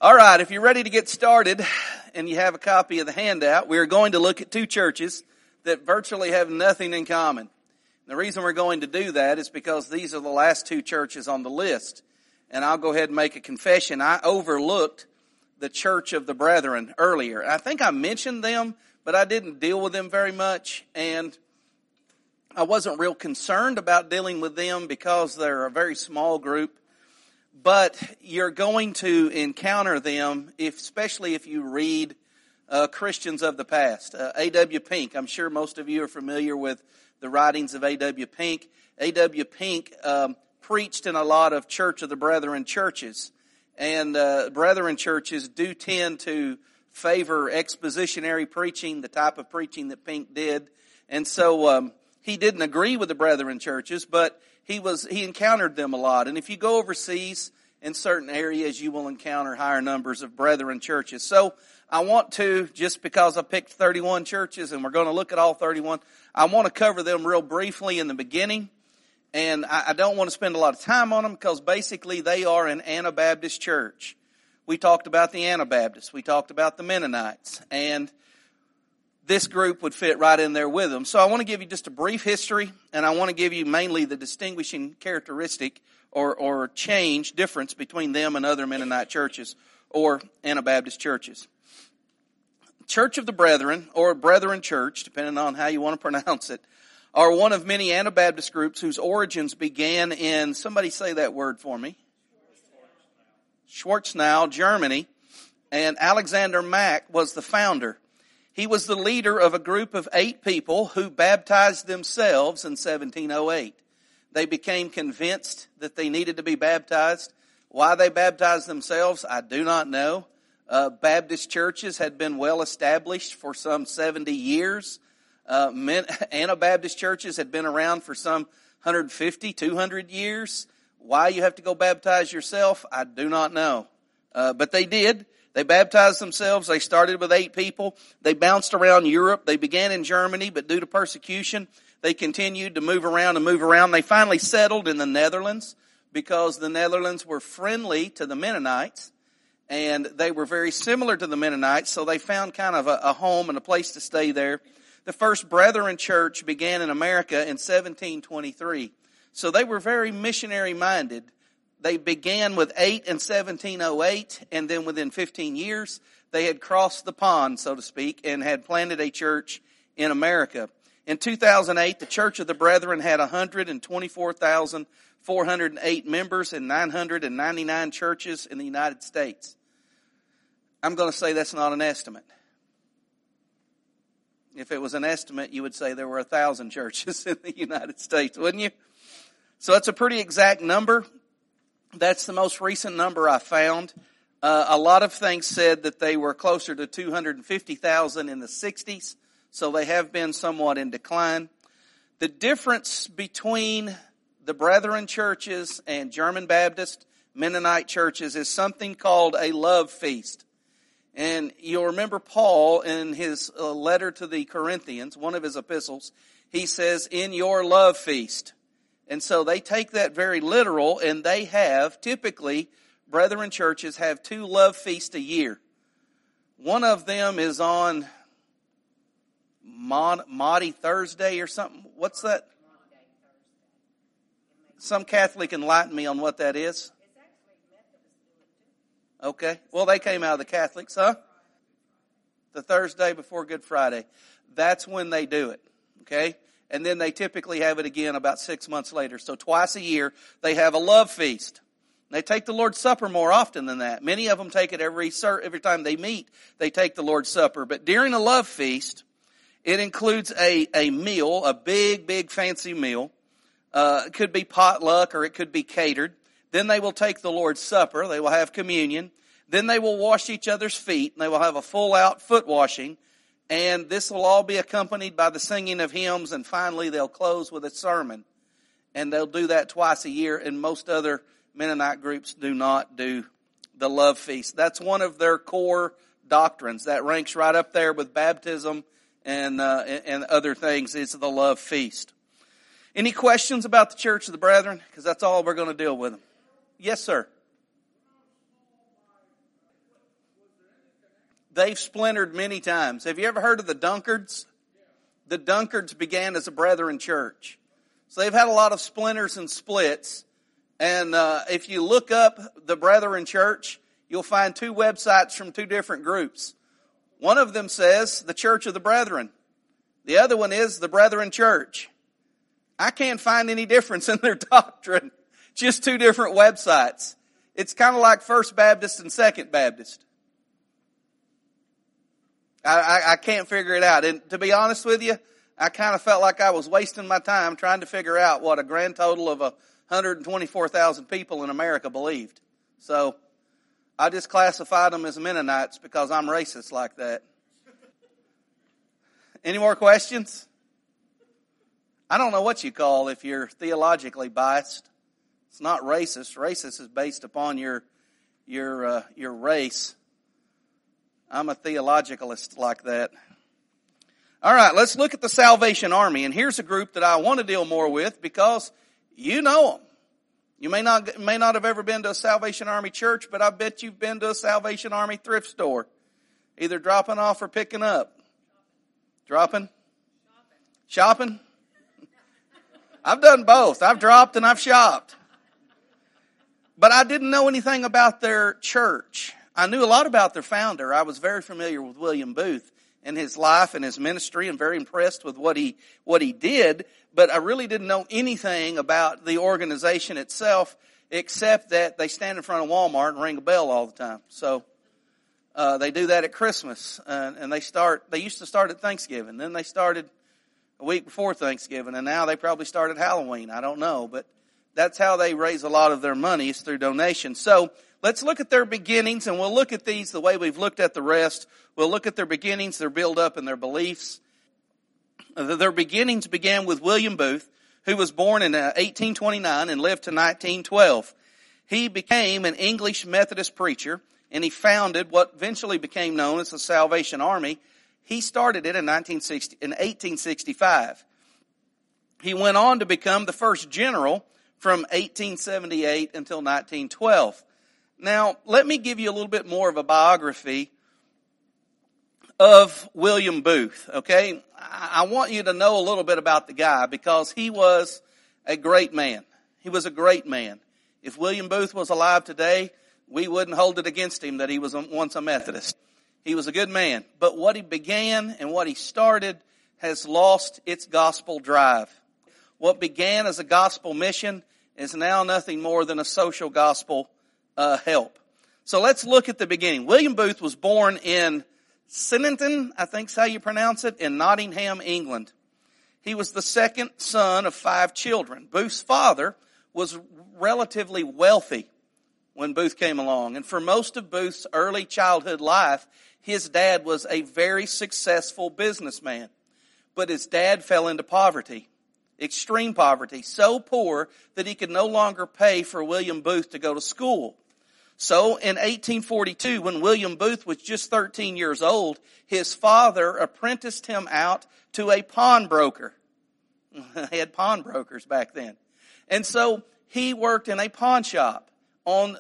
All right, if you're ready to get started and you have a copy of the handout, we're going to look at two churches that virtually have nothing in common. The reason we're going to do that is because these are the last two churches on the list. And I'll go ahead and make a confession. I overlooked the Church of the Brethren earlier. I think I mentioned them, but I didn't deal with them very much. And I wasn't real concerned about dealing with them because they're a very small group. But you're going to encounter them, especially if you read Christians of the past. A.W. Pink, I'm sure most of you are familiar with the writings of A.W. Pink. A.W. Pink preached in a lot of Church of the Brethren churches. And Brethren churches do tend to favor expositionary preaching, the type of preaching that Pink did. And so he didn't agree with the Brethren churches, but he encountered them a lot. And if you go overseas in certain areas, you will encounter higher numbers of Brethren churches. So I want to, just because I picked 31 churches and we're going to look at all 31, I want to cover them real briefly in the beginning. And I don't want to spend a lot of time on them because basically they are an Anabaptist church. We talked about the Anabaptists. We talked about the Mennonites. And this group would fit right in there with them. So I want to give you just a brief history, and I want to give you mainly the distinguishing characteristic or difference between them and other Mennonite churches or Anabaptist churches. Church of the Brethren, or Brethren Church, depending on how you want to pronounce it, are one of many Anabaptist groups whose origins began in, somebody say that word for me, Schwarzenau, Germany, and Alexander Mack was the founder. He was the leader of a group of 8 people who baptized themselves in 1708. They became convinced that they needed to be baptized. Why they baptized themselves, I do not know. Baptist churches had been well established for some 70 years. Anabaptist churches had been around for some 150, 200 years. Why you have to go baptize yourself, I do not know. But they did. They baptized themselves. They started with 8 people. They bounced around Europe. They began in Germany, but due to persecution, they continued to move around and move around. They finally settled in the Netherlands because the Netherlands were friendly to the Mennonites, and they were very similar to the Mennonites, so they found kind of a home and a place to stay there. The first Brethren Church began in America in 1723, so they were very missionary-minded. They began with 8 in 1708, and then within 15 years, they had crossed the pond, so to speak, and had planted a church in America. In 2008, the Church of the Brethren had 124,408 members in 999 churches in the United States. I'm going to say that's not an estimate. If it was an estimate, you would say there were 1,000 churches in the United States, wouldn't you? So that's a pretty exact number. That's the most recent number I found. A lot of things said that they were closer to 250,000 in the 60s, so they have been somewhat in decline. The difference between the Brethren churches and German Baptist Mennonite churches is something called a love feast. And you'll remember Paul in his letter to the Corinthians, one of his epistles, he says, in your love feast. And so they take that very literal, and they have, typically, Brethren churches have 2 love feasts a year. One of them is on Maundy Thursday or something. What's that? Some Catholic enlighten me on what that is. Okay. Well, they came out of the Catholics, huh? The Thursday before Good Friday. That's when they do it. Okay? And then they typically have it again about 6 months later. So twice a year, they have a love feast. They take the Lord's Supper more often than that. Many of them take it every time they meet, they take the Lord's Supper. But during a love feast, it includes a meal, a big fancy meal. It could be potluck or it could be catered. Then they will take the Lord's Supper. They will have communion. Then they will wash each other's feet. And they will have a full-out foot washing. And this will all be accompanied by the singing of hymns. And finally, they'll close with a sermon. And they'll do that twice a year. And most other Mennonite groups do not do the love feast. That's one of their core doctrines. That ranks right up there with baptism and other things. Is the love feast. Any questions about the Church of the Brethren? Because that's all we're going to deal with them. Yes, sir. they've splintered many times. Have you ever heard of the Dunkards? The Dunkards began as a Brethren church. So they've had a lot of splinters and splits. And if you look up the Brethren church, you'll find two websites from two different groups. One of them says the Church of the Brethren. The other one is the Brethren Church. I can't find any difference in their doctrine. Just two different websites. It's kind of like First Baptist and Second Baptist. I can't figure it out. And to be honest with you, I kind of felt like I was wasting my time trying to figure out what a grand total of 124,000 people in America believed. So I just classified them as Mennonites because I'm racist like that. Any more questions? I don't know what you call if you're theologically biased. It's not racist. Racist is based upon your race. I'm a theologicalist like that. All right, let's look at the Salvation Army. And here's a group that I want to deal more with because you know them. You may not have ever been to a Salvation Army church, but I bet you've been to a Salvation Army thrift store. Either dropping off or picking up. Dropping? Shopping? I've done both. I've dropped and I've shopped. But I didn't know anything about their church. I knew a lot about their founder. I was very familiar with William Booth and his life and his ministry and very impressed with what he did. But I really didn't know anything about the organization itself except that they stand in front of Walmart and ring a bell all the time. So they do that at Christmas. And they used to start at Thanksgiving. Then they started a week before Thanksgiving. And now they probably start at Halloween. I don't know. But that's how they raise a lot of their money is through donations. So let's look at their beginnings, and we'll look at these the way we've looked at the rest. We'll look at their beginnings, their build-up, and their beliefs. Their beginnings began with William Booth, who was born in 1829 and lived to 1912. He became an English Methodist preacher, and he founded what eventually became known as the Salvation Army. He started it in 1865. He went on to become the first general from 1878 until 1912. Now, let me give you a little bit more of a biography of William Booth, okay? I want you to know a little bit about the guy because he was a great man. He was a great man. If William Booth was alive today, we wouldn't hold it against him that he was once a Methodist. He was a good man. But what he began and what he started has lost its gospel drive. What began as a gospel mission is now nothing more than a social gospel help. So let's look at the beginning. William Booth was born in Sneinton, I think is how you pronounce it, in Nottingham, England. He was the second son of 5 children. Booth's father was relatively wealthy when Booth came along. And for most of Booth's early childhood life, his dad was a very successful businessman. But his dad fell into poverty. Extreme poverty, so poor that he could no longer pay for William Booth to go to school. So in 1842, when William Booth was just 13 years old, his father apprenticed him out to a pawnbroker. They had pawnbrokers back then. And so he worked in a pawn shop on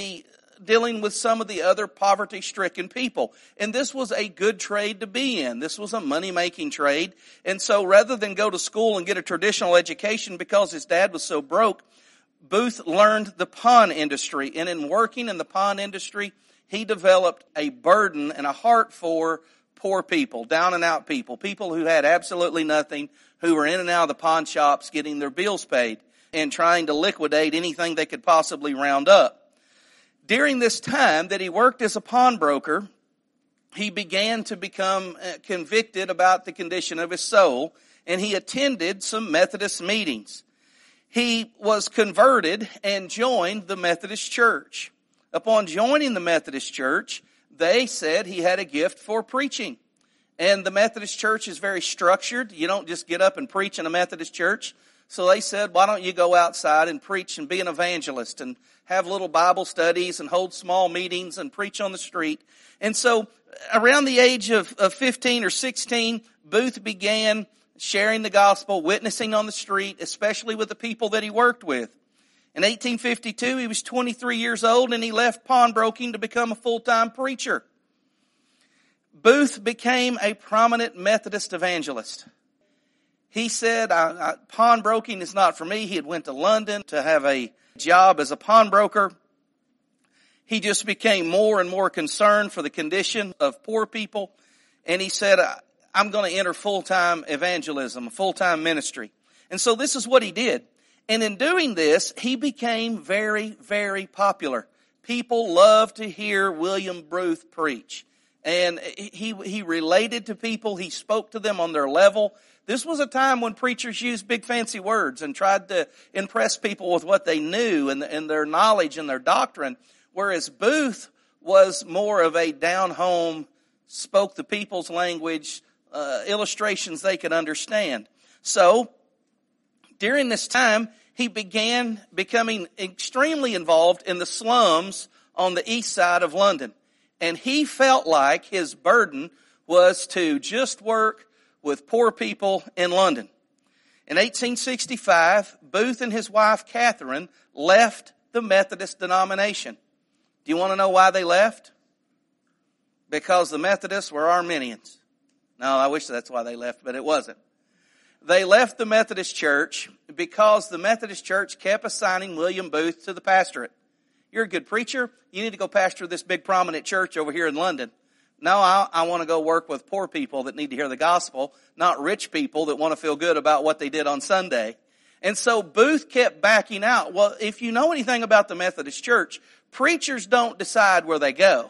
dealing with some of the other poverty-stricken people. And this was a good trade to be in. This was a money-making trade. And so rather than go to school and get a traditional education because his dad was so broke, Booth learned the pawn industry. And in working in the pawn industry, he developed a burden and a heart for poor people, down and out people, people who had absolutely nothing, who were in and out of the pawn shops getting their bills paid and trying to liquidate anything they could possibly round up. During this time that he worked as a pawnbroker, he began to become convicted about the condition of his soul, and he attended some Methodist meetings. He was converted and joined the Methodist Church. Upon joining the Methodist Church, they said he had a gift for preaching. And the Methodist Church is very structured. You don't just get up and preach in a Methodist church. So they said, why don't you go outside and preach and be an evangelist and have little Bible studies and hold small meetings and preach on the street. And so around the age of 15 or 16, Booth began sharing the gospel, witnessing on the street, especially with the people that he worked with. In 1852, he was 23 years old and he left pawnbroking to become a full-time preacher. Booth became a prominent Methodist evangelist. He said, pawnbroking is not for me. He had went to London to have a job as a pawnbroker. He just became more and more concerned for the condition of poor people. And he said, I'm going to enter full-time evangelism, full-time ministry. And so this is what he did. And in doing this, he became very, very popular. People loved to hear William Booth preach. And he related to people. He spoke to them on their level. This was a time when preachers used big fancy words and tried to impress people with what they knew and their knowledge and their doctrine. Whereas Booth was more of a down-home, spoke the people's language, illustrations they could understand. So, during this time, he began becoming extremely involved in the slums on the east side of London. And he felt like his burden was to just work with poor people in London. In 1865, Booth and his wife, Catherine, left the Methodist denomination. Do you want to know why they left? Because the Methodists were Arminians. No, I wish that's why they left, but it wasn't. They left the Methodist church because the Methodist church kept assigning William Booth to the pastorate. You're a good preacher. You need to go pastor this big prominent church over here in London. No, I want to go work with poor people that need to hear the gospel, not rich people that want to feel good about what they did on Sunday. And so Booth kept backing out. Well, if you know anything about the Methodist church, preachers don't decide where they go.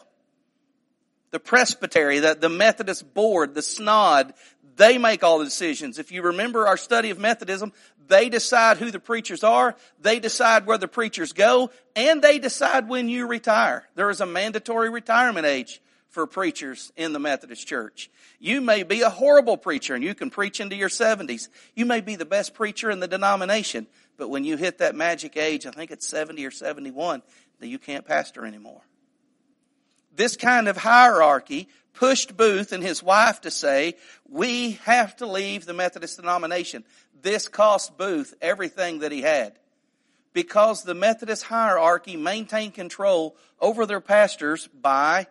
The presbytery, the Methodist board, the synod, they make all the decisions. If you remember our study of Methodism, they decide who the preachers are, they decide where the preachers go, and they decide when you retire. There is a mandatory retirement age for preachers in the Methodist church. You may be a horrible preacher and you can preach into your 70s. You may be the best preacher in the denomination, but when you hit that magic age, I think it's 70 or 71, that you can't pastor anymore. This kind of hierarchy pushed Booth and his wife to say, we have to leave the Methodist denomination. This cost Booth everything that he had. Because the Methodist hierarchy maintained control over their pastors by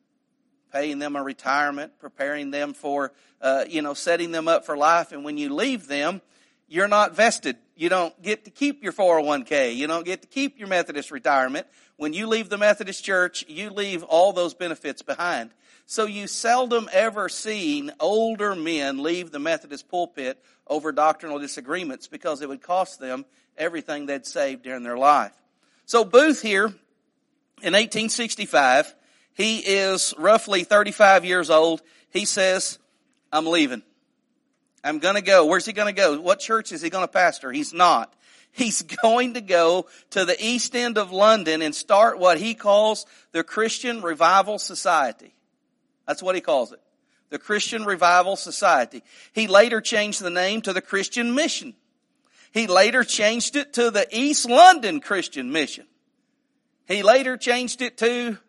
paying them a retirement, preparing them for, setting them up for life. And when you leave them, you're not vested. You don't get to keep your 401k. You don't get to keep your Methodist retirement. When you leave the Methodist church, you leave all those benefits behind. So you seldom ever seen older men leave the Methodist pulpit over doctrinal disagreements because it would cost them everything they'd saved during their life. So Booth here, in 1865, he is roughly 35 years old. He says, I'm leaving. I'm going to go. Where's he going to go? What church is he going to pastor? He's not. He's going to go to the east end of London and start what he calls the Christian Revival Society. That's what he calls it. The Christian Revival Society. He later changed the name to the Christian Mission. He later changed it to the East London Christian Mission. He later changed it to,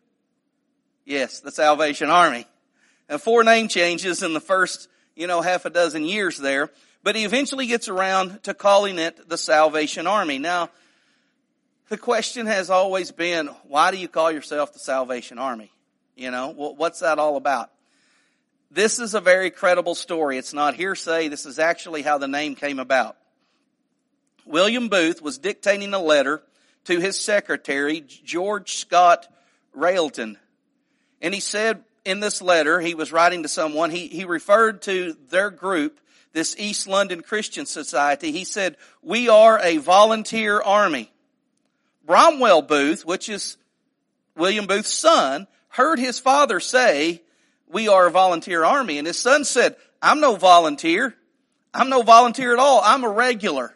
yes, the Salvation Army. And 4 name changes in the first, half a dozen years there. But he eventually gets around to calling it the Salvation Army. Now, the question has always been, why do you call yourself the Salvation Army? What's that all about? This is a very credible story. It's not hearsay. This is actually how the name came about. William Booth was dictating a letter to his secretary, George Scott Railton. And he said in this letter, he was writing to someone, he referred to their group, this East London Christian Society. He said, we are a volunteer army. Bromwell Booth, which is William Booth's son, heard his father say, we are a volunteer army. And his son said, I'm no volunteer. I'm no volunteer at all. I'm a regular.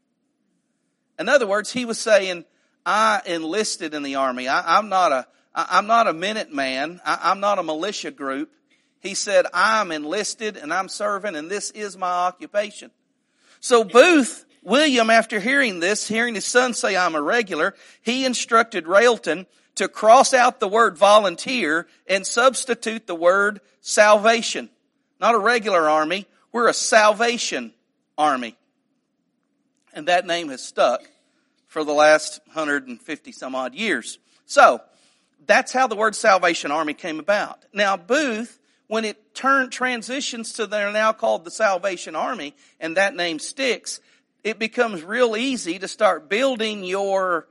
In other words, he was saying, I enlisted in the army. I'm not a Minuteman. I'm not a militia group. He said, I'm enlisted and I'm serving and this is my occupation. So Booth, William, after hearing this, hearing his son say, I'm a regular, he instructed Railton to cross out the word volunteer and substitute the word salvation. Not a regular army, we're a salvation army. And that name has stuck for the last 150 some odd years. So, that's how the word Salvation Army came about. Now, Booth when it transitions to they're now called the Salvation Army, and that name sticks, it becomes real easy to start building your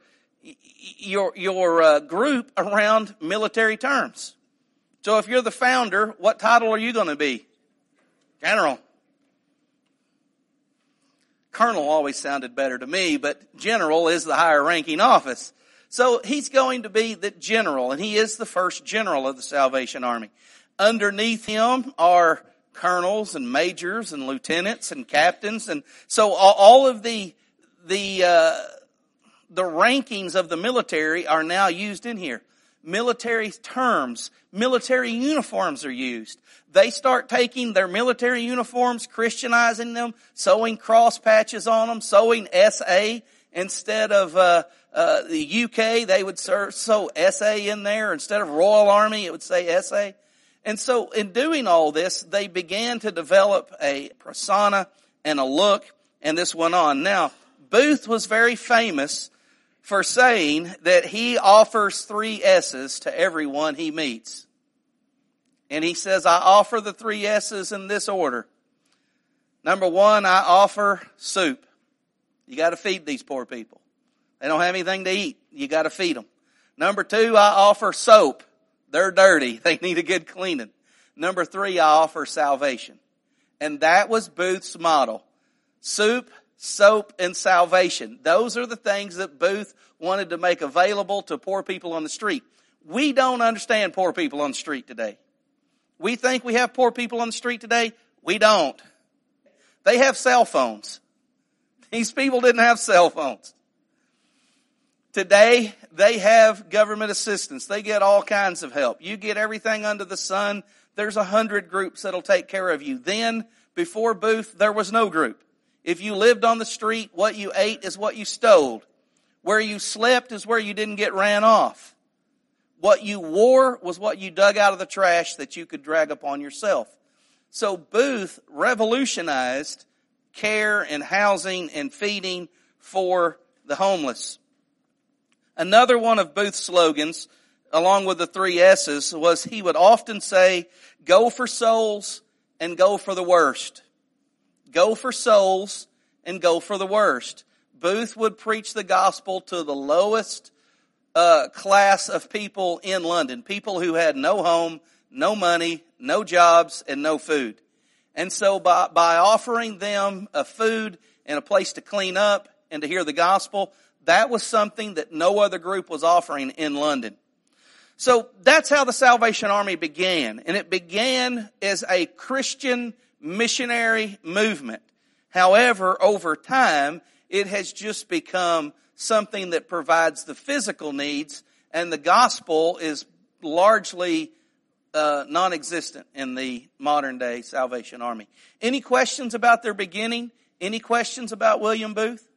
group around military terms. So if you're the founder, what title are you going to be? General. Colonel always sounded better to me, but general is the higher ranking office. So he's going to be the general, and he is the first general of the Salvation Army. Underneath him are colonels and majors and lieutenants and captains, and so all of the rankings of the military are now used in here. Military terms, military uniforms are used. They start taking their military uniforms, Christianizing them, sewing cross patches on them, sewing SA instead of the UK. They would sew SA in there instead of Royal Army. It would say SA. And so in doing all this, they began to develop a persona and a look, and this went on. Now, Booth was very famous for saying that he offers 3 S's to everyone he meets. And he says, I offer the 3 S's in this order. Number 1, I offer soup. You got to feed these poor people. They don't have anything to eat. You got to feed them. Number 2, I offer soap. They're dirty. They need a good cleaning. Number 3, I offer salvation. And that was Booth's model. Soup, soap, and salvation. Those are the things that Booth wanted to make available to poor people on the street. We don't understand poor people on the street today. We think we have poor people on the street today. We don't. They have cell phones. These people didn't have cell phones. Today, they have government assistance. They get all kinds of help. You get everything under the sun. There's 100 groups that'll take care of you. Then, before Booth, there was no group. If you lived on the street, what you ate is what you stole. Where you slept is where you didn't get ran off. What you wore was what you dug out of the trash that you could drag upon yourself. So Booth revolutionized care and housing and feeding for the homeless. Another one of Booth's slogans, along with the 3 S's, was he would often say, go for souls and go for the worst. Go for souls and go for the worst. Booth would preach the gospel to the lowest class of people in London. People who had no home, no money, no jobs, and no food. And so by offering them a food and a place to clean up and to hear the gospel, that was something that no other group was offering in London. So that's how the Salvation Army began. And it began as a Christian missionary movement. However, over time, it has just become something that provides the physical needs, and the gospel is largely non-existent in the modern day Salvation Army. Any questions about their beginning? Any questions about William Booth?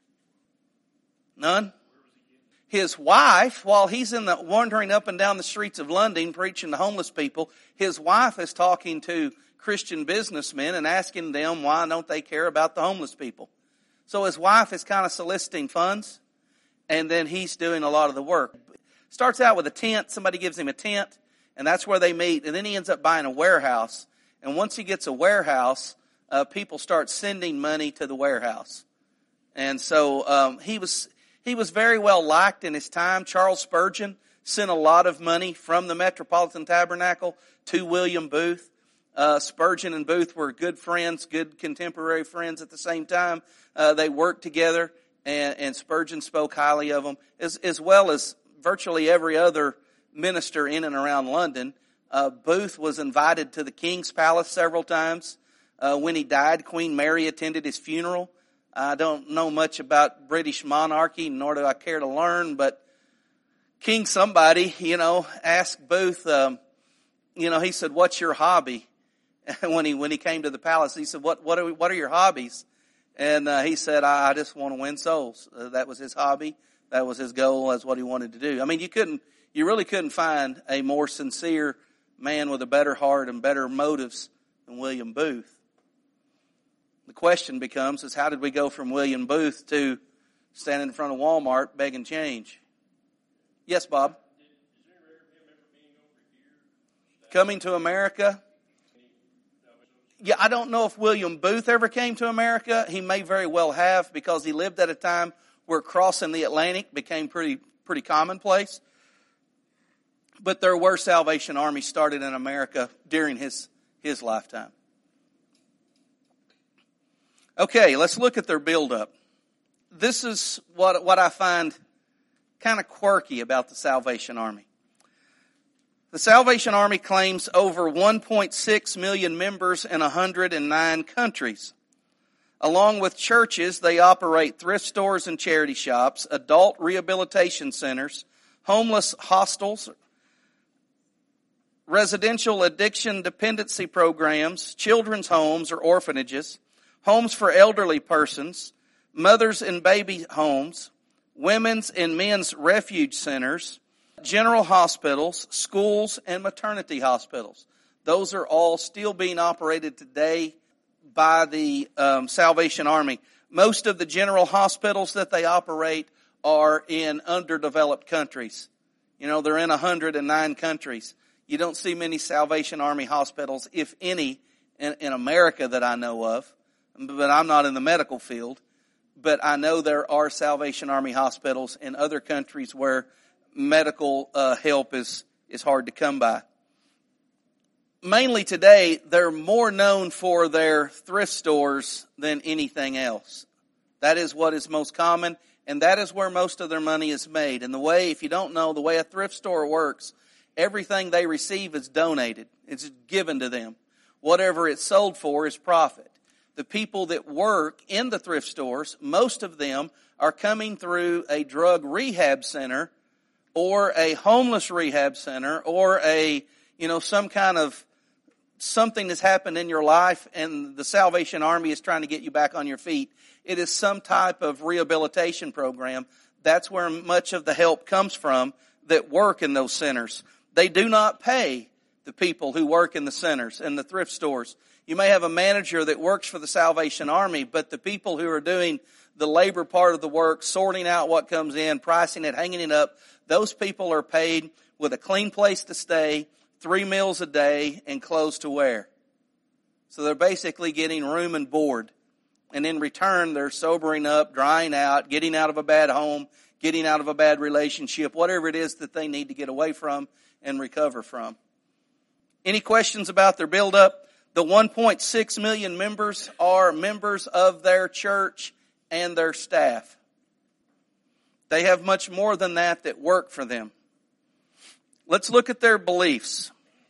None? His wife, while he's wandering up and down the streets of London preaching to homeless people, his wife is talking to Christian businessmen and asking them why don't they care about the homeless people. So his wife is kind of soliciting funds, and then he's doing a lot of the work. Starts out with a tent. Somebody gives him a tent, and that's where they meet. And then he ends up buying a warehouse. And once he gets a warehouse, people start sending money to the warehouse. And so he was very well liked in his time. Charles Spurgeon sent a lot of money from the Metropolitan Tabernacle to William Booth. Spurgeon and Booth were good friends, good contemporary friends at the same time. They worked together, and Spurgeon spoke highly of them, as well as virtually every other minister in and around London. Booth was invited to the King's Palace several times. When he died, Queen Mary attended his funeral. I don't know much about British monarchy, nor do I care to learn, but King somebody, asked Booth, he said, what's your hobby? when he came to the palace, he said, what are your hobbies? And he said, I just want to win souls. That was his hobby. That was his goal. That's what he wanted to do. I mean, you really couldn't find a more sincere man with a better heart and better motives than William Booth. The question becomes, how did we go from William Booth to standing in front of Walmart begging change? Yes, Bob? Coming to America? Yeah, I don't know if William Booth ever came to America. He may very well have, because he lived at a time where crossing the Atlantic became pretty commonplace. But there were Salvation Armies started in America during his lifetime. Okay, let's look at their buildup. This is what I find kind of quirky about the Salvation Army. The Salvation Army claims over 1.6 million members in 109 countries. Along with churches, they operate thrift stores and charity shops, adult rehabilitation centers, homeless hostels, residential addiction dependency programs, children's homes or orphanages, homes for elderly persons, mothers and baby homes, women's and men's refuge centers, general hospitals, schools, and maternity hospitals. Those are all still being operated today by the Salvation Army. Most of the general hospitals that they operate are in underdeveloped countries. You know, they're in 109 countries. You don't see many Salvation Army hospitals, if any, in America that I know of. But I'm not in the medical field. But I know there are Salvation Army hospitals in other countries where medical help is hard to come by. Mainly today, they're more known for their thrift stores than anything else. That is what is most common, and that is where most of their money is made. And the way, if you don't know, the way a thrift store works, everything they receive is donated. It's given to them. Whatever it's sold for is profit. The people that work in the thrift stores, most of them are coming through a drug rehab center or a homeless rehab center or some kind of something has happened in your life and the Salvation Army is trying to get you back on your feet. It is some type of rehabilitation program. That's where much of the help comes from that work in those centers. They do not pay the people who work in the centers and the thrift stores. You may have a manager that works for the Salvation Army, but the people who are doing the labor part of the work, sorting out what comes in, pricing it, hanging it up, those people are paid with a clean place to stay, 3 meals a day, and clothes to wear. So they're basically getting room and board. And in return, they're sobering up, drying out, getting out of a bad home, getting out of a bad relationship, whatever it is that they need to get away from and recover from. Any questions about their buildup? The 1.6 million members are members of their church and their staff. They have much more than that work for them. Let's look at their beliefs.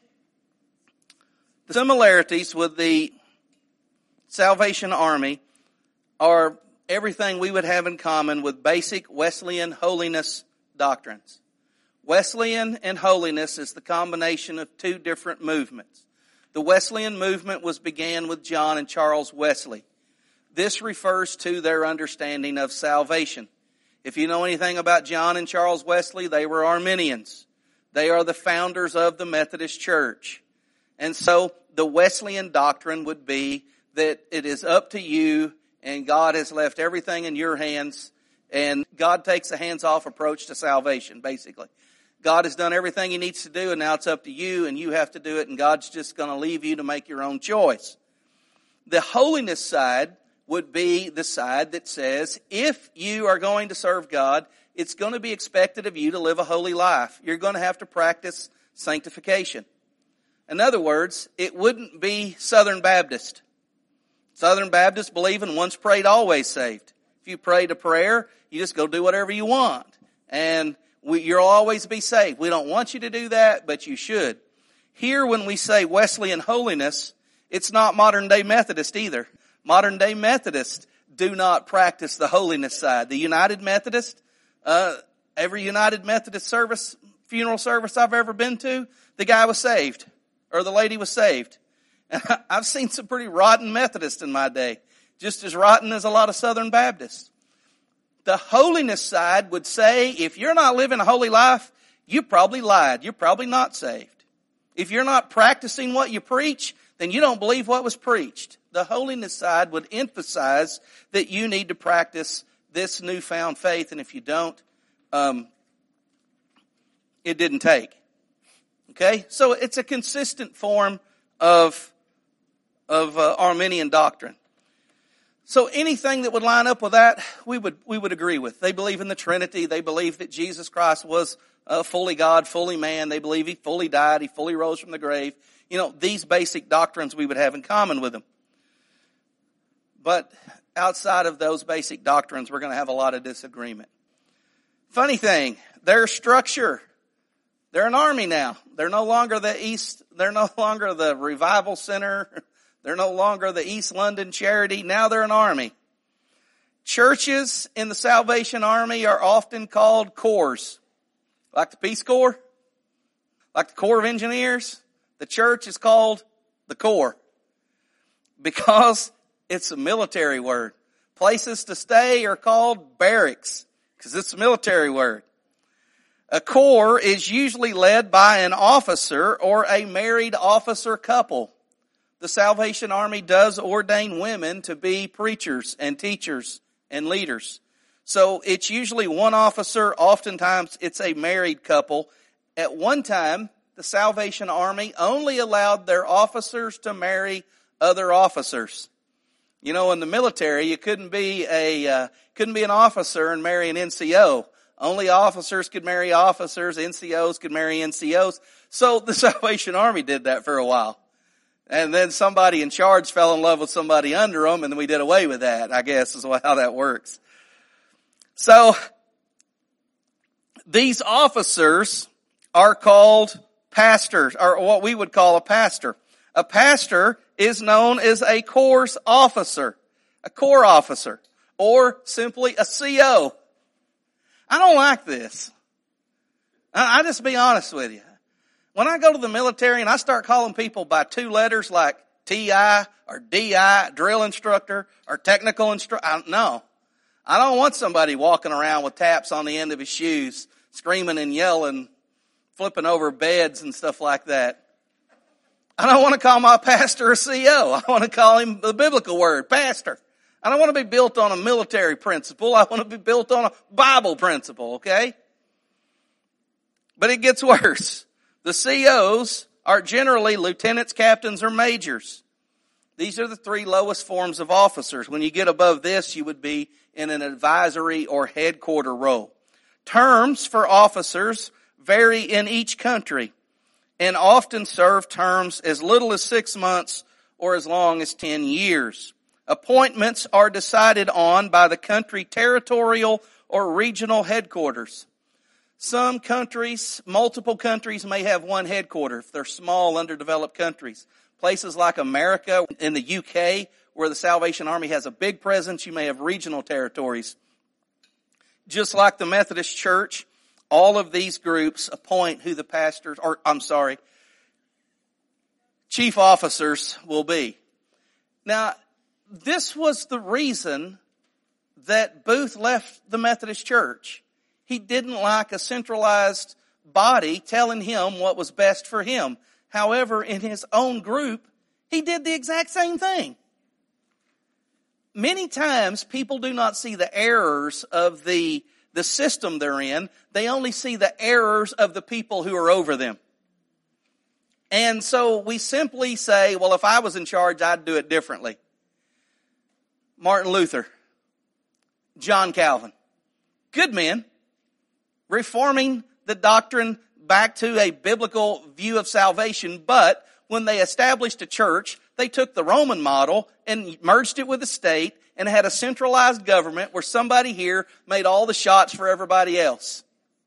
The similarities with the Salvation Army are everything we would have in common with basic Wesleyan holiness doctrines. Wesleyan and holiness is the combination of two different movements. The Wesleyan movement began with John and Charles Wesley. This refers to their understanding of salvation. If you know anything about John and Charles Wesley, they were Arminians. They are the founders of the Methodist Church. And so the Wesleyan doctrine would be that it is up to you and God has left everything in your hands, and God takes a hands-off approach to salvation, basically. God has done everything He needs to do, and now it's up to you, and you have to do it, and God's just going to leave you to make your own choice. The holiness side would be the side that says, if you are going to serve God, it's going to be expected of you to live a holy life. You're going to have to practice sanctification. In other words, it wouldn't be Southern Baptist. Southern Baptists believe in once prayed, always saved. If you prayed a prayer, you just go do whatever you want. And you'll always be saved. We don't want you to do that, but you should. Here, when we say Wesleyan holiness, it's not modern day Methodist either. Modern day Methodists do not practice the holiness side. The United Methodist, every United Methodist funeral service I've ever been to, the guy was saved, or the lady was saved. And I've seen some pretty rotten Methodists in my day, just as rotten as a lot of Southern Baptists. The holiness side would say, if you're not living a holy life, you probably lied. You're probably not saved. If you're not practicing what you preach, then you don't believe what was preached. The holiness side would emphasize that you need to practice this newfound faith, and if you don't, it didn't take. Okay? So it's a consistent form of of Arminian doctrine. So anything that would line up with that, we would agree with. They believe in the Trinity. They believe that Jesus Christ was fully God, fully man. They believe he fully died. He fully rose from the grave. You know, these basic doctrines we would have in common with them. But outside of those basic doctrines, we're going to have a lot of disagreement. Funny thing, their structure, they're an army now. They're no longer they're no longer the Revival Center. They're no longer the East London Charity. Now they're an army. Churches in the Salvation Army are often called corps. Like the Peace Corps? Like the Corps of Engineers? The church is called the Corps. Because it's a military word. Places to stay are called barracks. Because it's a military word. A corps is usually led by an officer or a married officer couple. The Salvation Army does ordain women to be preachers and teachers and leaders. So it's usually one officer. Oftentimes it's a married couple. At one time, the Salvation Army only allowed their officers to marry other officers. You know, in the military, you couldn't be an officer and marry an NCO. Only officers could marry officers. NCOs could marry NCOs. So the Salvation Army did that for a while. And then somebody in charge fell in love with somebody under them, and then we did away with that, I guess, is how that works. So these officers are called pastors, or what we would call a pastor. A pastor is known as a corps officer, or simply a CO. I don't like this. I'll just be honest with you. When I go to the military and I start calling people by two letters like TI or DI, drill instructor or technical instructor, no. I don't want somebody walking around with taps on the end of his shoes, screaming and yelling, flipping over beds and stuff like that. I don't want to call my pastor a CO. I want to call him the biblical word, pastor. I don't want to be built on a military principle. I want to be built on a Bible principle, okay? But it gets worse. The COs are generally lieutenants, captains, or majors. These are the three lowest forms of officers. When you get above this, you would be in an advisory or headquarter role. Terms for officers vary in each country and often serve terms as little as 6 months or as long as 10 years. Appointments are decided on by the country territorial or regional headquarters. Some countries, multiple countries may have one headquarter if they're small, underdeveloped countries. Places like America, in the UK, where the Salvation Army has a big presence, you may have regional territories. Just like the Methodist Church, all of these groups appoint who the pastors, chief officers will be. Now, this was the reason that Booth left the Methodist Church. He didn't like a centralized body telling him what was best for him. However, in his own group, he did the exact same thing. Many times, people do not see the errors of the system they're in. They only see the errors of the people who are over them. And so we simply say, well, if I was in charge, I'd do it differently. Martin Luther, John Calvin, good men, reforming the doctrine back to a biblical view of salvation, but when they established a church, they took the Roman model and merged it with the state and had a centralized government where somebody here made all the shots for everybody else.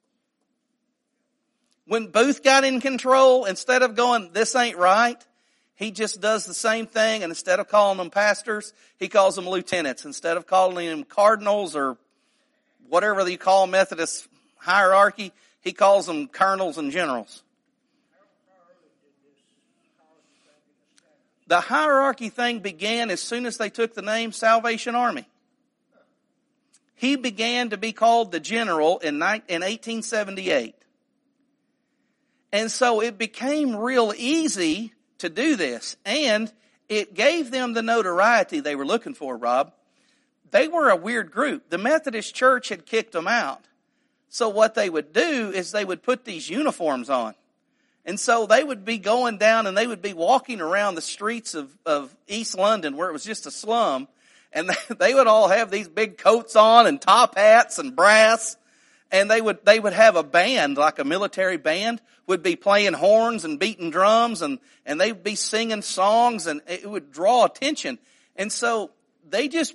When Booth got in control, instead of going, this ain't right, he just does the same thing, and instead of calling them pastors, he calls them lieutenants. Instead of calling them cardinals or whatever you call Methodist hierarchy, he calls them colonels and generals. The hierarchy thing began as soon as they took the name Salvation Army. He began to be called the general in 1878. And so it became real easy to do this. And it gave them the notoriety they were looking for, Rob. They were a weird group. The Methodist Church had kicked them out. So what they would do is they would put these uniforms on. And so they would be going down and they would be walking around the streets of East London where it was just a slum. And they would all have these big coats on and top hats and brass. And they would have a band, like a military band, would be playing horns and beating drums and they would be singing songs and it would draw attention. And so they just,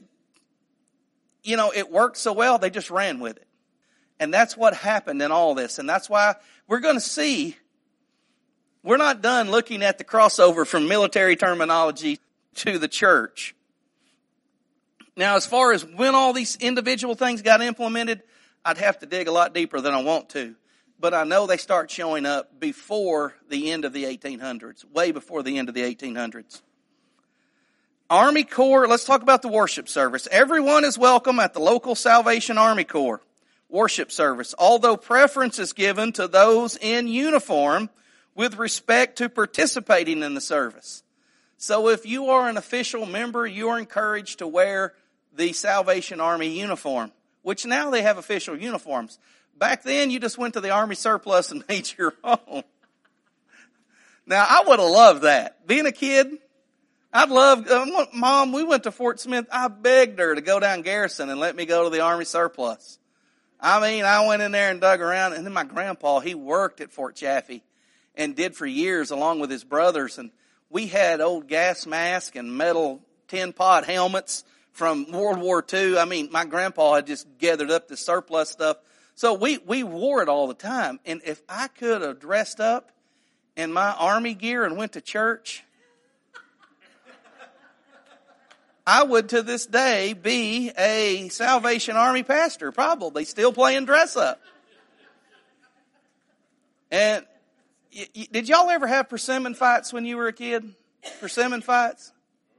it worked so well, they just ran with it. And that's what happened in all this. And that's why we're going to see, we're not done looking at the crossover from military terminology to the church. Now, as far as when all these individual things got implemented, I'd have to dig a lot deeper than I want to. But I know they start showing up before the end of the 1800s, way before the end of the 1800s. Army Corps, let's talk about the worship service. Everyone is welcome at the local Salvation Army Corps worship service, although preference is given to those in uniform with respect to participating in the service. So if you are an official member, you are encouraged to wear the Salvation Army uniform, which now they have official uniforms. Back then, you just went to the Army surplus and made your own. Now, I would have loved that. Being a kid, I'd love, Mom, we went to Fort Smith. I begged her to go down Garrison and let me go to the Army surplus. I went in there and dug around. And then my grandpa, he worked at Fort Chaffee and did for years along with his brothers. And we had old gas masks and metal tin pot helmets from World War II. My grandpa had just gathered up the surplus stuff. So we wore it all the time. And if I could have dressed up in my Army gear and went to church, I would to this day be a Salvation Army pastor, probably still playing dress up. And did y'all ever have persimmon fights when you were a kid? Persimmon fights?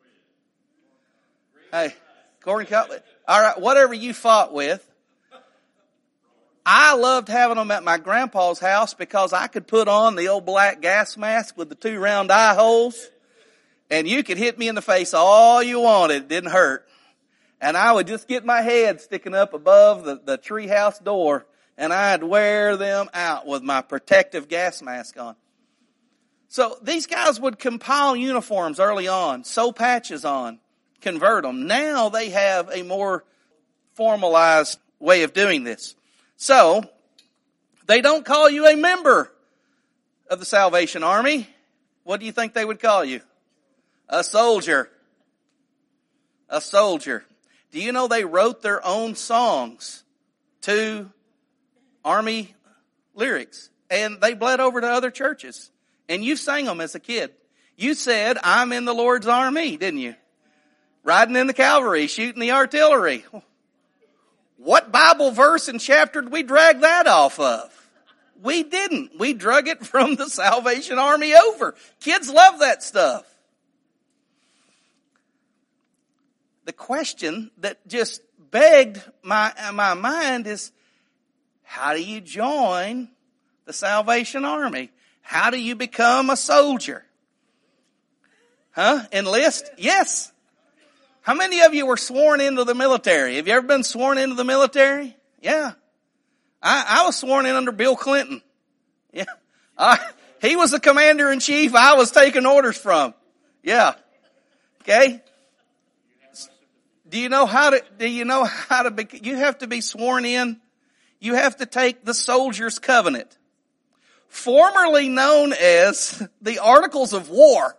Hey, corn cutlet. All right, whatever you fought with. I loved having them at my grandpa's house because I could put on the old black gas mask with the 2 round eye holes. And you could hit me in the face all you wanted. It didn't hurt. And I would just get my head sticking up above the treehouse door. And I'd wear them out with my protective gas mask on. So these guys would compile uniforms early on, sew patches on, convert them. Now they have a more formalized way of doing this. So they don't call you a member of the Salvation Army. What do you think they would call you? A soldier. A soldier. Do you know they wrote their own songs to Army lyrics? And they bled over to other churches. And you sang them as a kid. You said, I'm in the Lord's army, didn't you? Riding in the cavalry, shooting the artillery. What Bible verse and chapter did we drag that off of? We didn't. We drug it from the Salvation Army over. Kids love that stuff. The question that just begged my mind is, how do you join the Salvation Army? How do you become a soldier? Enlist? Yes. How many of you were sworn into the military? Have you ever been sworn into the military? Yeah. I was sworn in under Bill Clinton. Yeah. He was the commander-in-chief I was taking orders from. Yeah. Okay. You have to be sworn in. You have to take the soldier's covenant, formerly known as the Articles of War.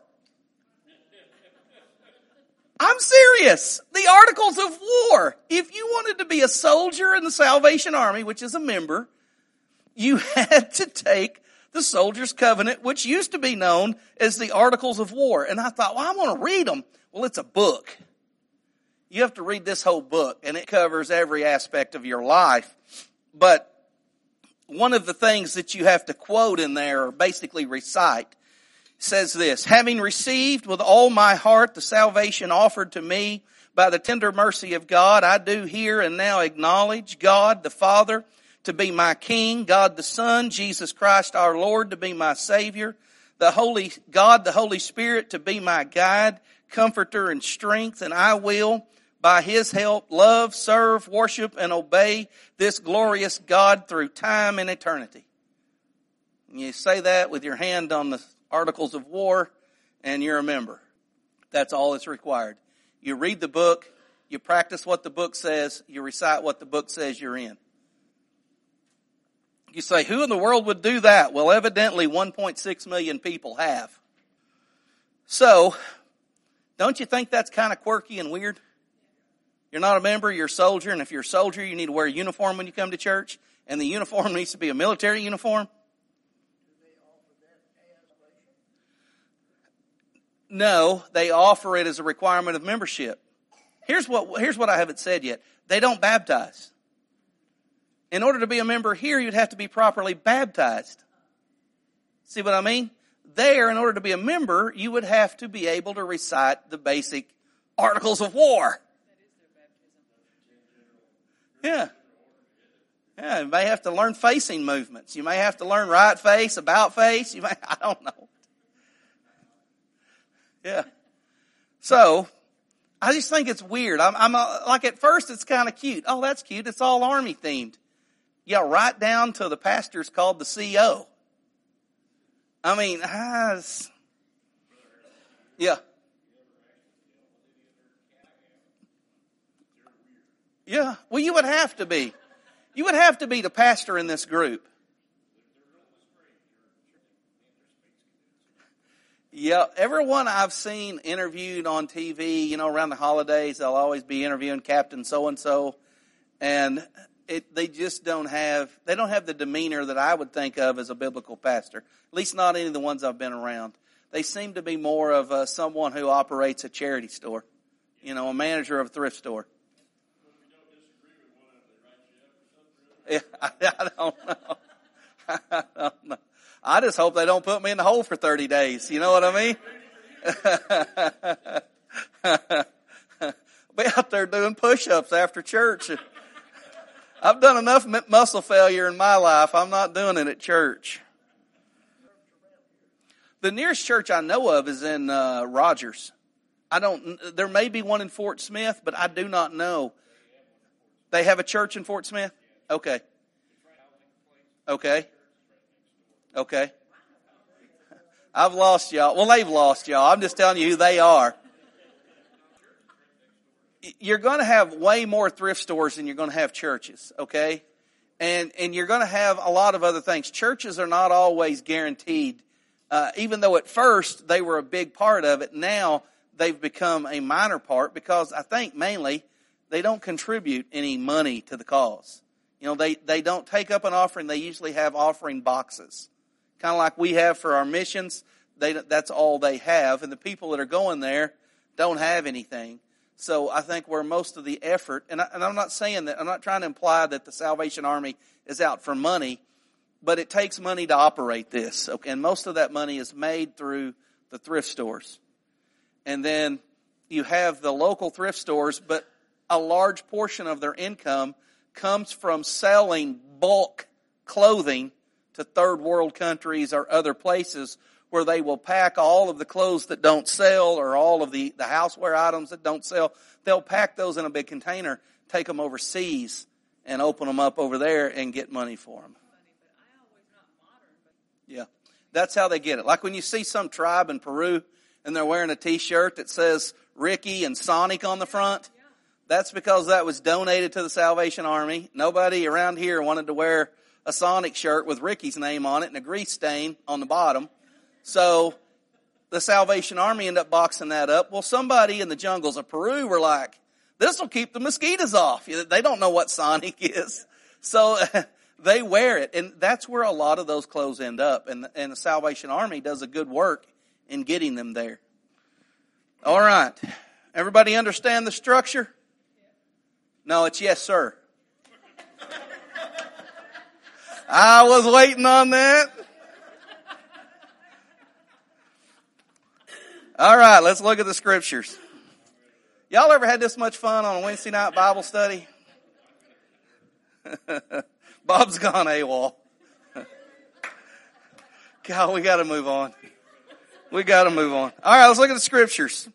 I'm serious. The Articles of War. If you wanted to be a soldier in the Salvation Army, which is a member, you had to take the soldier's covenant, which used to be known as the Articles of War. And I thought, I want to read them. Well, it's a book. You have to read this whole book, and it covers every aspect of your life. But one of the things that you have to quote in there, or basically recite, says this: having received with all my heart the salvation offered to me by the tender mercy of God, I do here and now acknowledge God the Father to be my King, God the Son, Jesus Christ our Lord to be my Savior, the Holy Spirit to be my guide, comforter, and strength, and I will, by His help, love, serve, worship, and obey this glorious God through time and eternity. And you say that with your hand on the Articles of War, and you're a member. That's all that's required. You read the book, you practice what the book says, you recite what the book says you're in. You say, who in the world would do that? Well, evidently 1.6 million people have. So, don't you think that's kind of quirky and weird? You're not a member, you're a soldier, and if you're a soldier, you need to wear a uniform when you come to church, and the uniform needs to be a military uniform. No, they offer it as a requirement of membership. Here's what I haven't said yet. They don't baptize. In order to be a member here, you'd have to be properly baptized. See what I mean? There, in order to be a member, you would have to be able to recite the basic Articles of War. Yeah. Yeah, you may have to learn facing movements. You may have to learn right face, about face. I don't know. Yeah. So, I just think it's weird. I'm like at first it's kind of cute. Oh, that's cute. It's all Army themed. Yeah, right down to the pastor's called the CO. I mean, yeah. Yeah, well you would have to be. You would have to be the pastor in this group. Yeah, everyone I've seen interviewed on TV, around the holidays, they'll always be interviewing Captain so-and-so. And they just don't have the demeanor that I would think of as a biblical pastor. At least not any of the ones I've been around. They seem to be more of someone who operates a charity store. A manager of a thrift store. Yeah, I don't know. I don't know. I just hope they don't put me in the hole for 30 days. You know what I mean? Be out there doing push-ups after church. I've done enough muscle failure in my life. I'm not doing it at church. The nearest church I know of is in Rogers. There may be one in Fort Smith, but I do not know. They have a church in Fort Smith? Okay. Okay. Okay. I've lost y'all. Well, they've lost y'all. I'm just telling you who they are. You're going to have way more thrift stores than you're going to have churches, okay? And you're going to have a lot of other things. Churches are not always guaranteed. Even though at first they were a big part of it, now they've become a minor part because I think mainly they don't contribute any money to the cause. They don't take up an offering. They usually have offering boxes. Kind of like we have for our missions. That's all they have. And the people that are going there don't have anything. So I think where most of the effort, and I'm not saying that, I'm not trying to imply that the Salvation Army is out for money, but it takes money to operate this. Okay? And most of that money is made through the thrift stores. And then you have the local thrift stores, but a large portion of their income comes from selling bulk clothing to third world countries or other places where they will pack all of the clothes that don't sell or all of the houseware items that don't sell. They'll pack those in a big container, take them overseas, and open them up over there and get money for them. Yeah, that's how they get it. Like when you see some tribe in Peru and they're wearing a T-shirt that says Ricky and Sonic on the front, that's because that was donated to the Salvation Army. Nobody around here wanted to wear a Sonic shirt with Ricky's name on it and a grease stain on the bottom. So the Salvation Army ended up boxing that up. Well, somebody in the jungles of Peru were like, this will keep the mosquitoes off. They don't know what Sonic is. So they wear it. And that's where a lot of those clothes end up. And the Salvation Army does a good work in getting them there. All right. Everybody understand the structure? No, it's yes, sir. I was waiting on that. All right, let's look at the scriptures. Y'all ever had this much fun on a Wednesday night Bible study? Bob's gone AWOL. God, we got to move on. We got to move on. All right, let's look at the scriptures.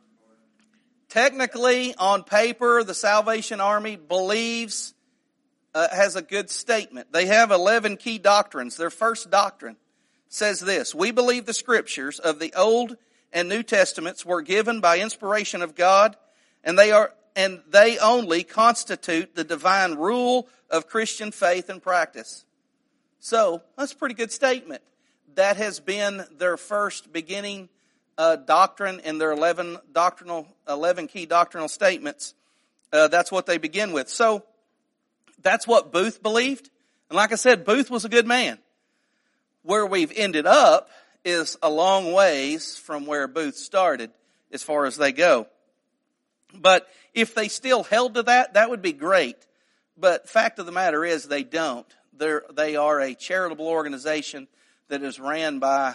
Technically, on paper, the Salvation Army believes has a good statement. They have 11 key doctrines. Their first doctrine says this: we believe the scriptures of the Old and New Testaments were given by inspiration of God, and they only constitute the divine rule of Christian faith and practice. So, that's a pretty good statement. That has been their first beginning doctrine in their 11 key doctrinal statements. That's what they begin with. So, that's what Booth believed. And like I said, Booth was a good man. Where we've ended up is a long ways from where Booth started as far as they go. But if they still held to that, that would be great. But fact of the matter is they don't. They are a charitable organization that is ran by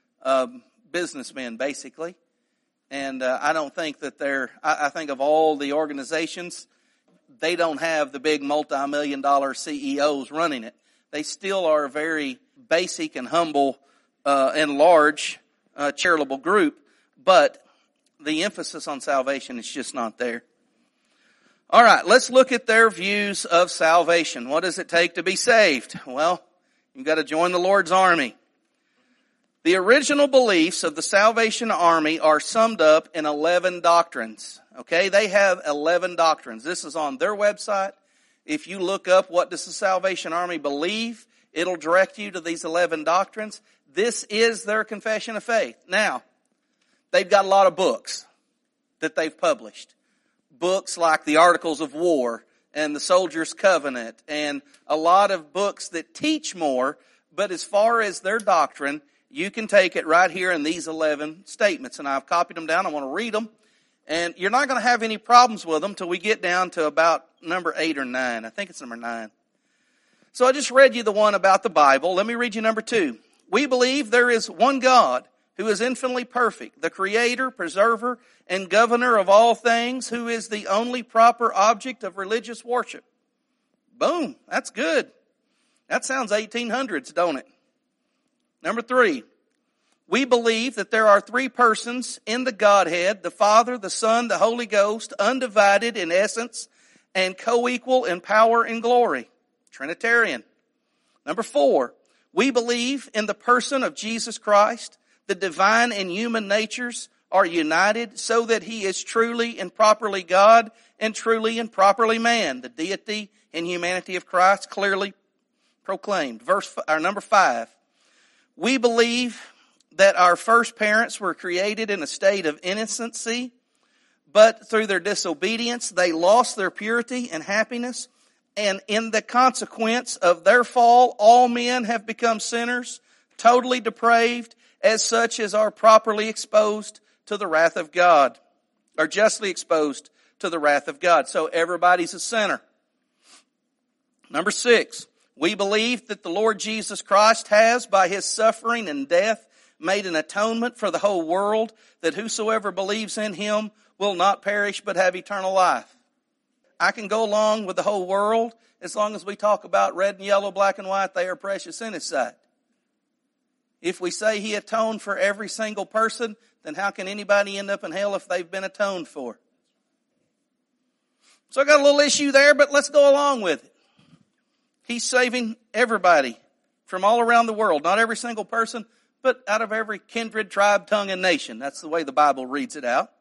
businessmen, basically. And I don't think that I think of all the organizations, they don't have the big multi-million-dollar CEOs running it. They still are a very basic and humble and large charitable group, but the emphasis on salvation is just not there. All right, let's look at their views of salvation. What does it take to be saved? Well, you've got to join the Lord's army. The original beliefs of the Salvation Army are summed up in 11 doctrines. Okay, they have 11 doctrines. This is on their website. If you look up what does the Salvation Army believe, it'll direct you to these 11 doctrines. This is their confession of faith. Now, they've got a lot of books that they've published. Books like the Articles of War and the Soldier's Covenant and a lot of books that teach more, but as far as their doctrine, you can take it right here in these 11 statements. And I've copied them down. I want to read them. And you're not going to have any problems with them till we get down to about number 8 or 9. I think it's number 9. So I just read you the one about the Bible. Let me read you number 2. We believe there is one God who is infinitely perfect, the creator, preserver, and governor of all things, who is the only proper object of religious worship. Boom. That's good. That sounds 1800s, don't it? Number 3. We believe that there are 3 persons in the Godhead, the Father, the Son, the Holy Ghost, undivided in essence and co-equal in power and glory. Trinitarian. Number 4. We believe in the person of Jesus Christ. The divine and human natures are united so that he is truly and properly God and truly and properly man. The deity and humanity of Christ clearly proclaimed. Number 5. We believe that our first parents were created in a state of innocency, but through their disobedience, they lost their purity and happiness. And in the consequence of their fall, all men have become sinners, totally depraved, as such as are properly exposed to the wrath of God, or justly exposed to the wrath of God. So everybody's a sinner. Number 6, we believe that the Lord Jesus Christ has, by his suffering and death, made an atonement for the whole world, that whosoever believes in him will not perish but have eternal life. I can go along with the whole world as long as we talk about red and yellow, black and white. They are precious in his sight. If we say he atoned for every single person, then how can anybody end up in hell if they've been atoned for? So I got a little issue there, but let's go along with it. He's saving everybody from all around the world. Not every single person, but out of every kindred, tribe, tongue, and nation. That's the way the Bible reads it out.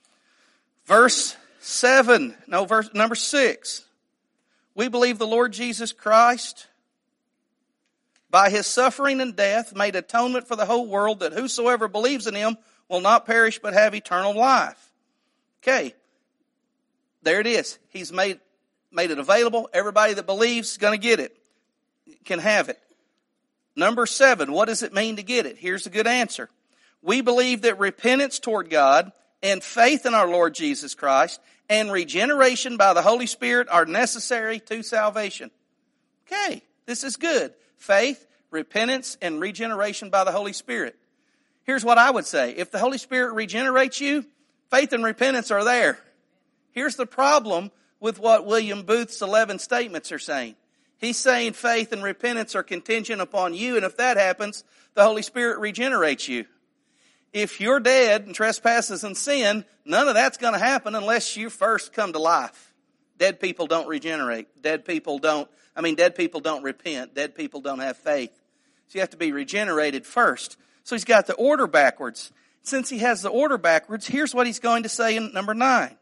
Number 6. We believe the Lord Jesus Christ, by his suffering and death, made atonement for the whole world, that whosoever believes in him will not perish but have eternal life. Okay. There it is. He's made it available. Everybody that believes is going to get it. Can have it. Number 7, what does it mean to get it? Here's a good answer. We believe that repentance toward God and faith in our Lord Jesus Christ and regeneration by the Holy Spirit are necessary to salvation. Okay, this is good. Faith, repentance, and regeneration by the Holy Spirit. Here's what I would say. If the Holy Spirit regenerates you, faith and repentance are there. Here's the problem with what William Booth's 11 statements are saying. He's saying faith and repentance are contingent upon you, and if that happens, the Holy Spirit regenerates you. If you're dead in trespasses and sin, none of that's going to happen unless you first come to life. Dead people don't regenerate. Dead people don't Dead people don't repent. Dead people don't have faith. So you have to be regenerated first. So he's got the order backwards. Since he has the order backwards, here's what he's going to say in number 9.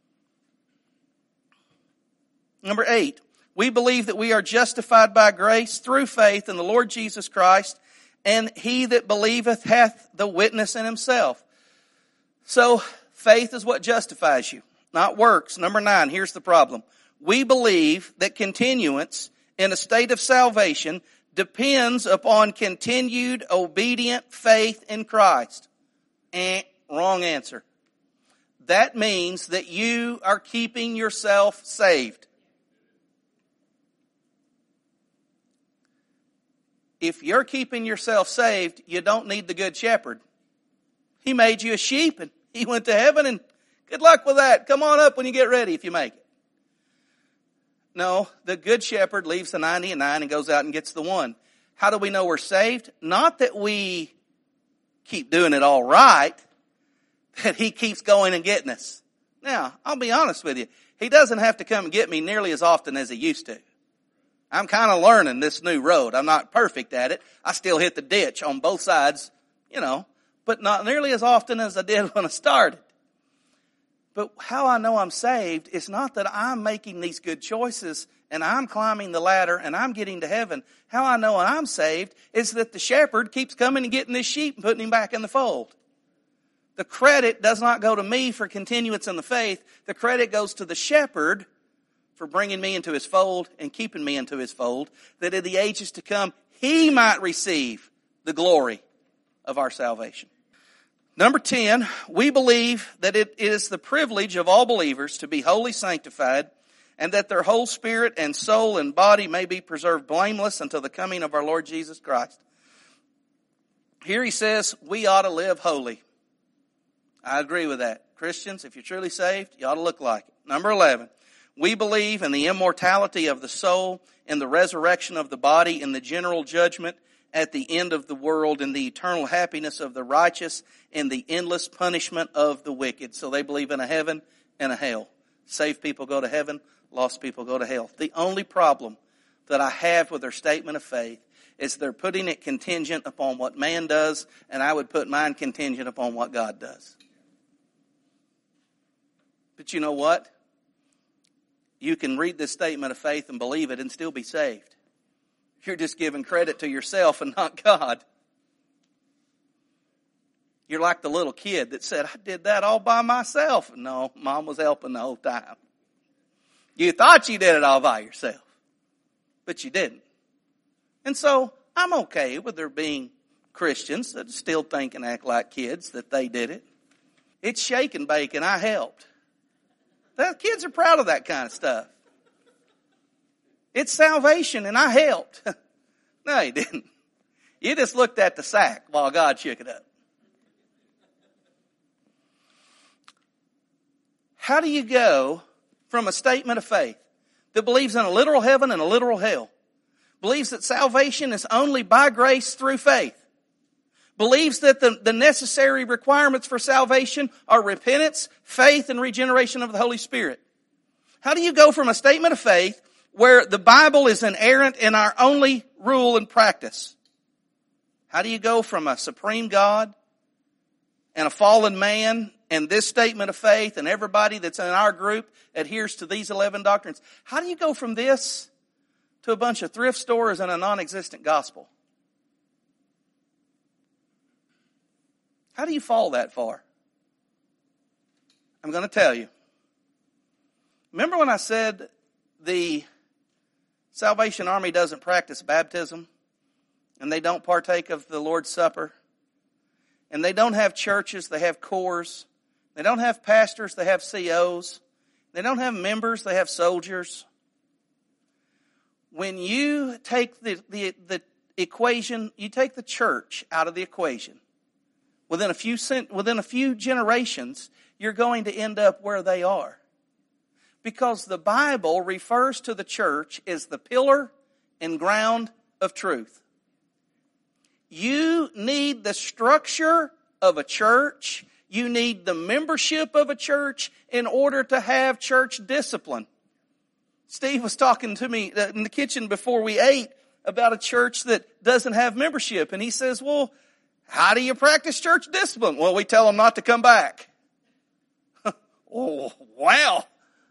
Number 8. We believe that we are justified by grace through faith in the Lord Jesus Christ, and he that believeth hath the witness in himself. So faith is what justifies you, not works. Number 9, here's the problem. We believe that continuance in a state of salvation depends upon continued obedient faith in Christ. Wrong answer. That means that you are keeping yourself saved. If you're keeping yourself saved, you don't need the Good Shepherd. He made you a sheep and he went to heaven, and good luck with that. Come on up when you get ready if you make it. No, the Good Shepherd leaves the 99 and goes out and gets the one. How do we know we're saved? Not that we keep doing it all right, that he keeps going and getting us. Now, I'll be honest with you. He doesn't have to come and get me nearly as often as he used to. I'm kind of learning this new road. I'm not perfect at it. I still hit the ditch on both sides, but not nearly as often as I did when I started. But how I know I'm saved is not that I'm making these good choices and I'm climbing the ladder and I'm getting to heaven. How I know I'm saved is that the shepherd keeps coming and getting this sheep and putting him back in the fold. The credit does not go to me for continuance in the faith. The credit goes to the shepherd for bringing me into his fold and keeping me into his fold, that in the ages to come, he might receive the glory of our salvation. Number 10, we believe that it is the privilege of all believers to be wholly sanctified, and that their whole spirit and soul and body may be preserved blameless until the coming of our Lord Jesus Christ. Here he says we ought to live holy. I agree with that. Christians, if you're truly saved, you ought to look like it. Number 11, we believe in the immortality of the soul, in the resurrection of the body, in the general judgment at the end of the world, in the eternal happiness of the righteous, in the endless punishment of the wicked. So they believe in a heaven and a hell. Saved people go to heaven, lost people go to hell. The only problem that I have with their statement of faith is they're putting it contingent upon what man does, and I would put mine contingent upon what God does. But you know what? You can read this statement of faith and believe it and still be saved. You're just giving credit to yourself and not God. You're like the little kid that said, I did that all by myself. No, Mom was helping the whole time. You thought you did it all by yourself, but you didn't. And so I'm okay with there being Christians that still think and act like kids that they did it. It's shake and bake and I helped. The kids are proud of that kind of stuff. It's salvation and I helped. No, you didn't. You just looked at the sack while God shook it up. How do you go from a statement of faith that believes in a literal heaven and a literal hell, believes that salvation is only by grace through faith, believes that the necessary requirements for salvation are repentance, faith, and regeneration of the Holy Spirit? How do you go from a statement of faith where the Bible is inerrant and our only rule and practice? How do you go from a supreme God and a fallen man and this statement of faith and everybody that's in our group adheres to these 11 doctrines? How do you go from this to a bunch of thrift stores and a non-existent gospel? How do you fall that far? I'm going to tell you. Remember when I said the Salvation Army doesn't practice baptism, and they don't partake of the Lord's Supper, and they don't have churches, they have cores. They don't have pastors, they have COs. They don't have members, they have soldiers. When you take the equation, you take the church out of the equation, within a few generations, you're going to end up where they are. Because the Bible refers to the church as the pillar and ground of truth. You need the structure of a church. You need the membership of a church in order to have church discipline. Steve was talking to me in the kitchen before we ate about a church that doesn't have membership. And he says, well, how do you practice church discipline? Well, we tell them not to come back. Oh, wow.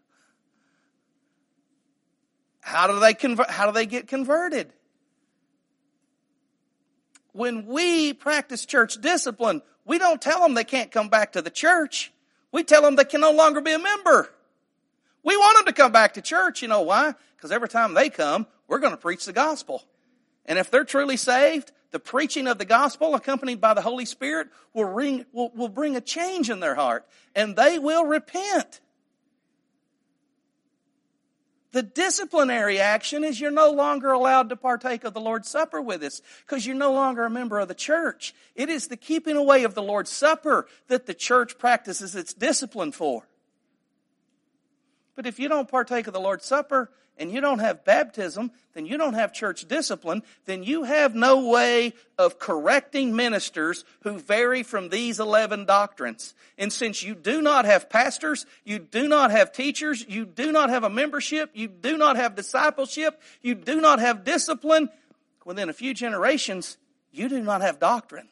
How do they get converted? When we practice church discipline, we don't tell them they can't come back to the church. We tell them they can no longer be a member. We want them to come back to church. You know why? Because every time they come, we're going to preach the gospel. And if they're truly saved, the preaching of the gospel accompanied by the Holy Spirit will bring a change in their heart. And they will repent. The disciplinary action is you're no longer allowed to partake of the Lord's Supper with us because you're no longer a member of the church. It is the keeping away of the Lord's Supper that the church practices its discipline for. But if you don't partake of the Lord's Supper and you don't have baptism, then you don't have church discipline, then you have no way of correcting ministers who vary from these 11 doctrines. And since you do not have pastors, you do not have teachers, you do not have a membership, you do not have discipleship, you do not have discipline, within a few generations, you do not have doctrine.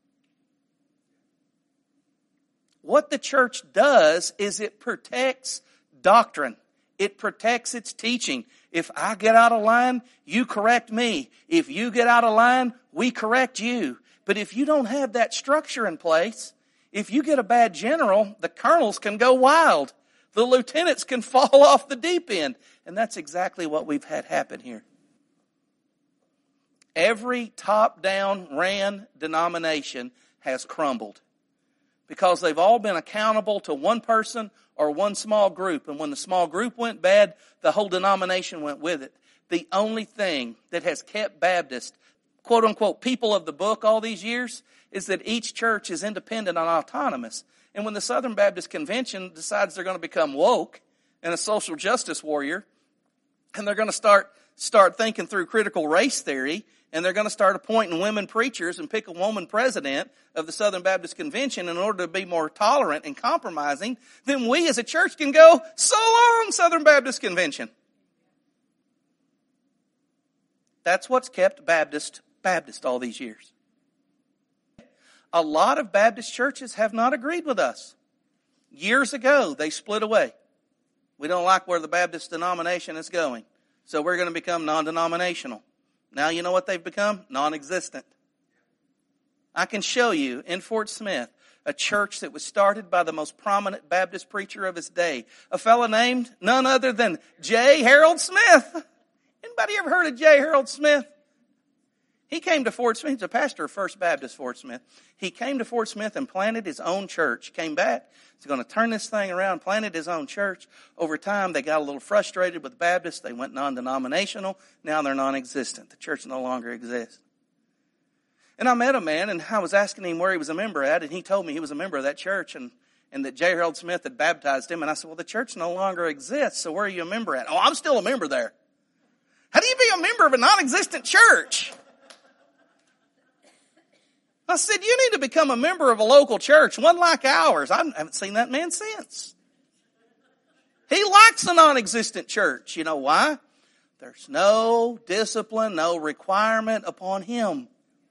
What the church does is it protects doctrine. It protects its teaching. If I get out of line, you correct me. If you get out of line, we correct you. But if you don't have that structure in place, if you get a bad general, the colonels can go wild. The lieutenants can fall off the deep end. And that's exactly what we've had happen here. Every top-down ran denomination has crumbled because they've all been accountable to one person or one small group. And when the small group went bad, the whole denomination went with it. The only thing that has kept Baptist, quote unquote, people of the book all these years is that each church is independent and autonomous. And when the Southern Baptist Convention decides they're going to become woke and a social justice warrior, and they're going to start thinking through critical race theory, and they're going to start appointing women preachers and pick a woman president of the Southern Baptist Convention in order to be more tolerant and compromising, then we as a church can go, so long, Southern Baptist Convention. That's what's kept Baptist all these years. A lot of Baptist churches have not agreed with us. Years ago, they split away. We don't like where the Baptist denomination is going, so we're going to become non-denominational. Now you know what they've become? Non-existent. I can show you in Fort Smith a church that was started by the most prominent Baptist preacher of his day. A fellow named none other than J. Harold Smith. Anybody ever heard of J. Harold Smith? He came to Fort Smith. He's a pastor of First Baptist Fort Smith. He came to Fort Smith and planted his own church. Came back. He's going to turn this thing around. Planted his own church. Over time, they got a little frustrated with Baptists. They went non-denominational. Now they're non-existent. The church no longer exists. And I met a man, and I was asking him where he was a member at, and he told me he was a member of that church, and that J. Harold Smith had baptized him. And I said, well, the church no longer exists, so where are you a member at? Oh, I'm still a member there. How do you be a member of a non-existent church? I said, you need to become a member of a local church, one like ours. I haven't seen that man since. He likes a non-existent church. You know why? There's no discipline, no requirement upon him.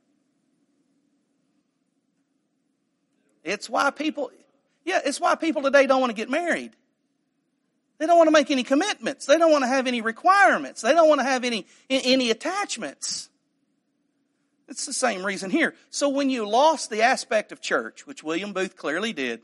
It's why people today don't want to get married. They don't want to make any commitments. They don't want to have any requirements. They don't want to have any attachments. It's the same reason here. So when you lost the aspect of church, which William Booth clearly did,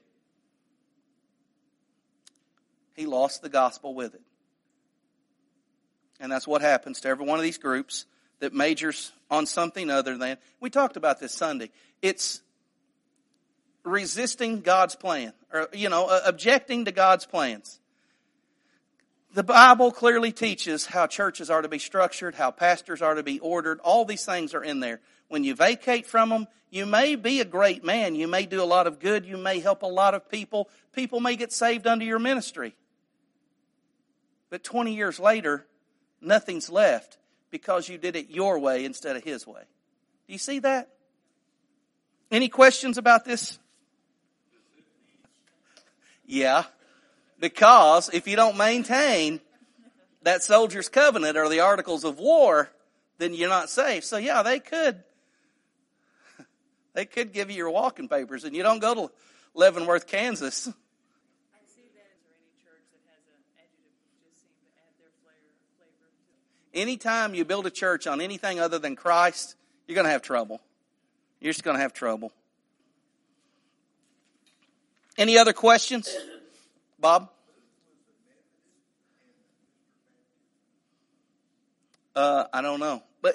he lost the gospel with it. And that's what happens to every one of these groups that majors on something other than, we talked about this Sunday, it's resisting God's plan, or, objecting to God's plans. The Bible clearly teaches how churches are to be structured, how pastors are to be ordered. All these things are in there. When you vacate from them, you may be a great man. You may do a lot of good. You may help a lot of people. People may get saved under your ministry. But 20 years later, nothing's left because you did it your way instead of his way. Do you see that? Any questions about this? Yeah. Because if you don't maintain that soldier's covenant or the articles of war, then you're not safe. So yeah, they could give you your walking papers, and you don't go to Leavenworth, Kansas. I see that. Is there any church that has an adjective just seem to add their flavor to it? Anytime you build a church on anything other than Christ, you're going to have trouble. You're just going to have trouble. Any other questions? Bob? I don't know. But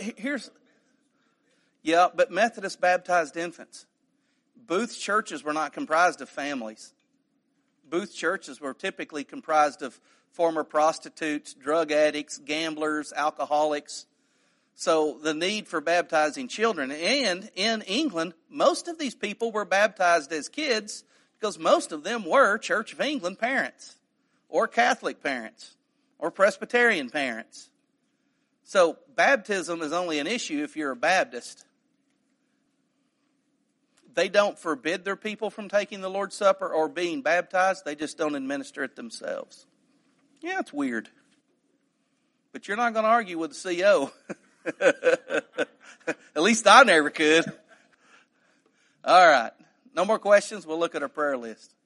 but Methodists baptized infants. Booth churches were not comprised of families. Booth churches were typically comprised of former prostitutes, drug addicts, gamblers, alcoholics. So the need for baptizing children. And in England, most of these people were baptized as kids because most of them were Church of England parents or Catholic parents or Presbyterian parents. So baptism is only an issue if you're a Baptist. They don't forbid their people from taking the Lord's Supper or being baptized. They just don't administer it themselves. Yeah, it's weird. But you're not going to argue with the CO. At least I never could. All right. No more questions. We'll look at our prayer list.